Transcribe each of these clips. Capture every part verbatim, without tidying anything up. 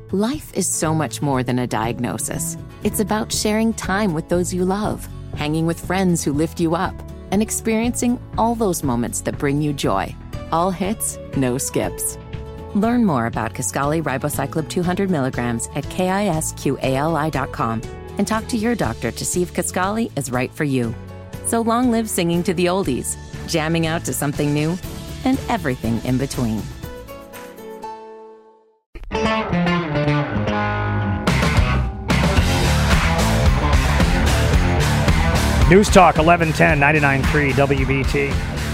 Life is so much more than a diagnosis. It's about sharing time with those you love, hanging with friends who lift you up, and experiencing all those moments that bring you joy. All hits, no skips. Learn more about Kisqali Ribociclib two hundred milligrams at kisqali dot com and talk to your doctor to see if Kisqali is right for you. So long live singing to the oldies, jamming out to something new, and everything in between. News Talk eleven ten, ninety-nine point three W B T.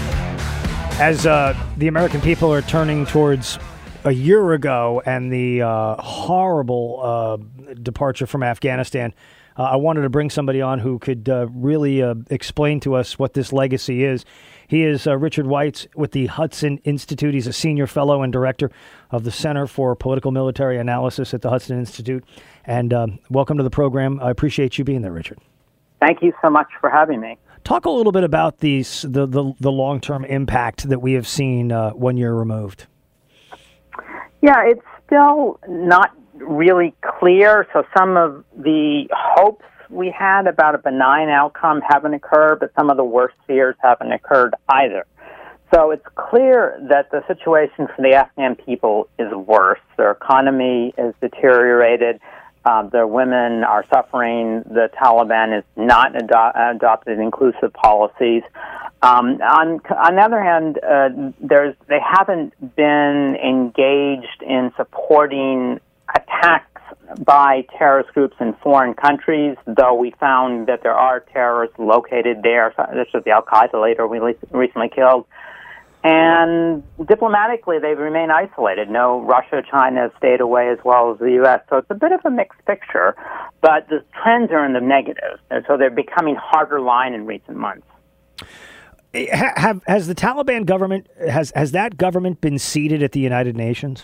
As uh, the American people are turning towards a year ago and the uh, horrible uh, departure from Afghanistan, uh, I wanted to bring somebody on who could uh, really uh, explain to us what this legacy is. He is uh, Richard Weitz with the Hudson Institute. He's a senior fellow and director of the Center for Political Military Analysis at the Hudson Institute. And uh, welcome to the program. I appreciate you being there, Richard. Thank you so much for having me. Talk a little bit about these the, the, the long-term impact that we have seen uh, one year removed. Yeah, it's still not really clear. So some of the hopes we had about a benign outcome haven't occurred, but some of the worst fears haven't occurred either. So it's clear that the situation for the Afghan people is worse. Their economy is deteriorated. Uh, their women are suffering. The Taliban has not ado- adopted inclusive policies. Um, on, on the other hand, uh, there's they haven't been engaged in supporting attacks by terrorist groups in foreign countries, though we found that there are terrorists located there, such as the Al-Qaeda leader we recently killed. And diplomatically, they remain isolated. No, Russia, China have stayed away as well as the U S. So it's a bit of a mixed picture, but the trends are in the negative. And so they're becoming harder line in recent months. Have, has the Taliban government, has, has that government been seated at the United Nations?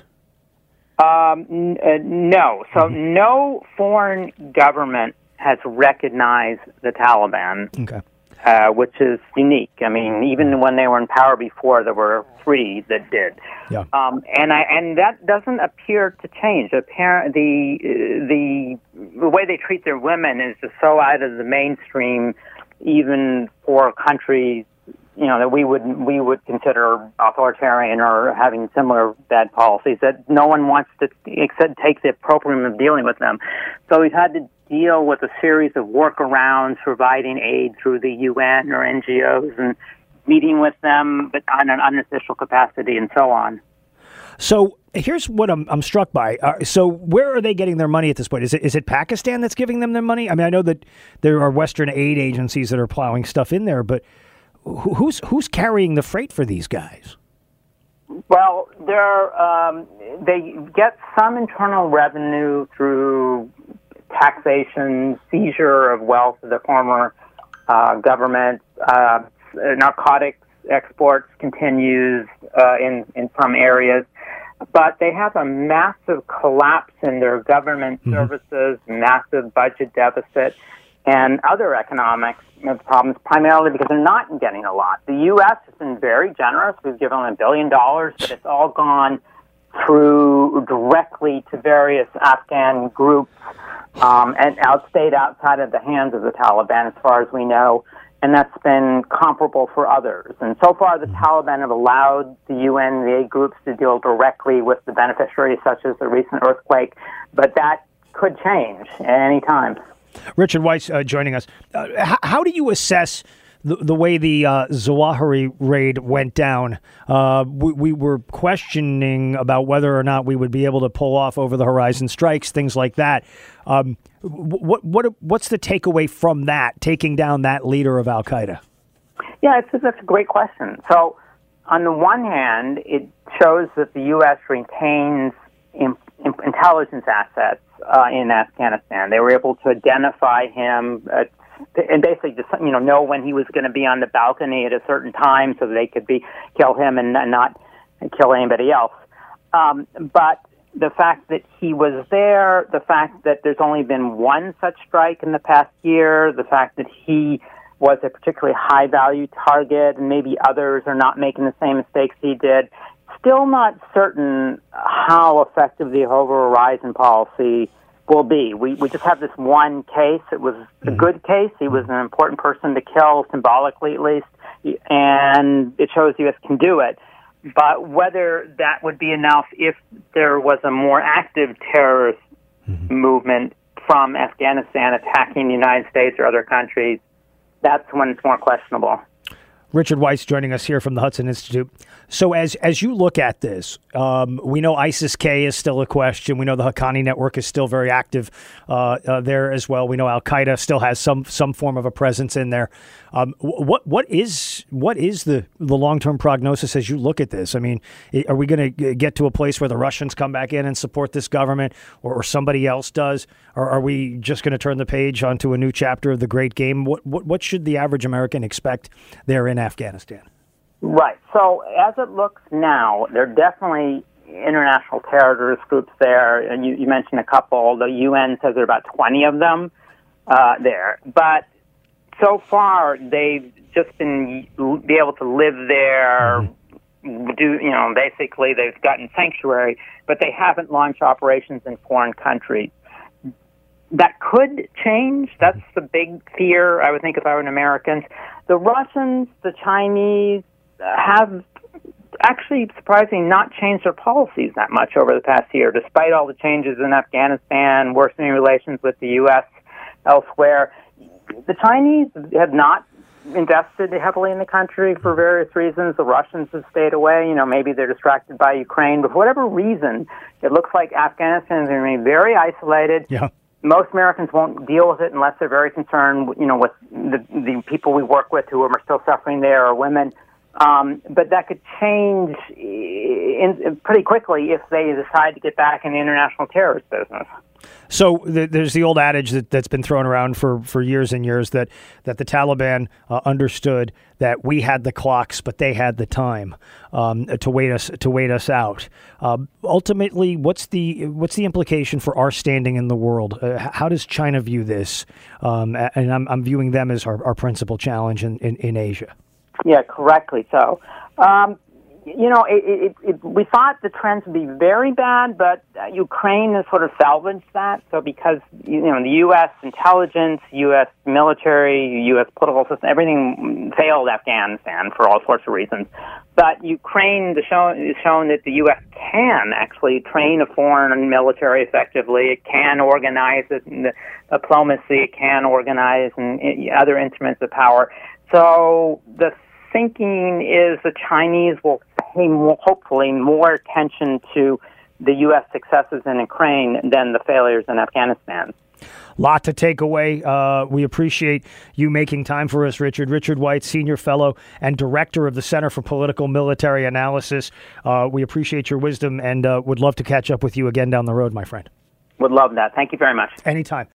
Um, n- uh, no. So mm-hmm. no foreign government has recognized the Taliban. Okay. Uh, which is unique. I mean, even when they were in power before, there were three that did. Yeah. Um, and I and that doesn't appear to change. Apparent the the the way they treat their women is just so out of the mainstream, even for countries, you know, that we would we would consider authoritarian or having similar bad policies, that no one wants to except take the appropriate of dealing with them. So we've had to deal with a series of workarounds, providing aid through the U N or N G Os, and meeting with them, but on an unofficial capacity, and so on. So here's what I'm I'm struck by. Uh, so where are they getting their money at this point? Is it is it Pakistan that's giving them their money? I mean, I know that there are Western aid agencies that are plowing stuff in there, but who, who's who's carrying the freight for these guys? Well, they're um, they get some internal revenue through taxation, seizure of wealth of the former uh, government. Uh, narcotics exports continues uh, in, in some areas. But they have a massive collapse in their government mm-hmm. services, massive budget deficit, and other economic problems, primarily because they're not getting a lot. The U S has been very generous. We've given them a billion dollars, but it's all gone through directly to various Afghan groups um, and outstayed outside of the hands of the Taliban, as far as we know, and that's been comparable for others. And so far, the Taliban have allowed the U N and the aid groups to deal directly with the beneficiaries, such as the recent earthquake, but that could change at any time. Richard Weitz uh, joining us. Uh, how, how do you assess the, the way the uh, Zawahiri raid went down? Uh, we, we were questioning about whether or not we would be able to pull off over-the-horizon strikes, things like that. Um, what what what's the takeaway from that, taking down that leader of Al-Qaeda? Yeah, it's, that's a great question. So, on the one hand, it shows that the U S retains in, in, intelligence assets uh, in Afghanistan. They were able to identify him uh, and basically just, you know, know when he was going to be on the balcony at a certain time so that they could be kill him and not kill anybody else. Um, but the fact that he was there, the fact that there's only been one such strike in the past year, the fact that he was a particularly high-value target and maybe others are not making the same mistakes he did, still not certain how effective the Over-Horizon policy will be. We we just have this one case. It was a good case. He was an important person to kill, symbolically at least, and it shows the U S can do it. But whether that would be enough if there was a more active terrorist mm-hmm. movement from Afghanistan attacking the United States or other countries, that's when it's more questionable. Richard Weitz joining us here from the Hudson Institute. So as as you look at this, um, we know ISIS-K is still a question. We know the Haqqani network is still very active uh, uh, there as well. We know Al-Qaeda still has some some form of a presence in there. Um, what what is what is the, the long-term prognosis as you look at this? I mean, are we going to get to a place where the Russians come back in and support this government, or, or somebody else does? Or are we just going to turn the page onto a new chapter of the Great Game? What what, what should the average American expect there in Afghanistan? Right. So as it looks now, there are definitely international terrorist groups there, and you, you mentioned a couple. The U N says there are about twenty of them uh, there. But so far, they've just been be able to live there, mm-hmm. do you know, basically they've gotten sanctuary, but they haven't launched operations in foreign countries. That could change. That's the big fear, I would think, if I were an American. The Russians, the Chinese, have actually, surprisingly, not changed their policies that much over the past year, despite all the changes in Afghanistan, worsening relations with the U S elsewhere. The Chinese have not invested heavily in the country for various reasons. The Russians have stayed away. You know, maybe they're distracted by Ukraine. But for whatever reason, it looks like Afghanistan is going to remain very isolated. Yeah. Most Americans won't deal with it unless they're very concerned, you know, with the, the people we work with who are still suffering there, or women. Um, but that could change in, in pretty quickly if they decide to get back in the international terrorist business. So th- there's the old adage that, that's been thrown around for, for years and years that, that the Taliban uh, understood that we had the clocks, but they had the time um, to wait us to wait us out. Uh, ultimately, what's the what's the implication for our standing in the world? Uh, how does China view this? Um, and I'm, I'm viewing them as our, our principal challenge in, in, in Asia. Yeah, correctly so. Um, you know, it, it, it, we thought the trends would be very bad, but uh, Ukraine has sort of salvaged that. So because, you know, the U S intelligence, U S military, U S political system, everything failed Afghanistan for all sorts of reasons. But Ukraine has shown, shown that the U S can actually train a foreign military effectively. It can organize it in the diplomacy. It can organize and, and other instruments of power. So the thinking is the Chinese will pay more, hopefully more attention to the U S successes in Ukraine than the failures in Afghanistan. Lot to take away. Uh, we appreciate you making time for us, Richard. Richard Weitz, Senior Fellow and Director of the Center for Political Military Analysis. Uh, we appreciate your wisdom and uh, would love to catch up with you again down the road, my friend. Would love that. Thank you very much. Anytime.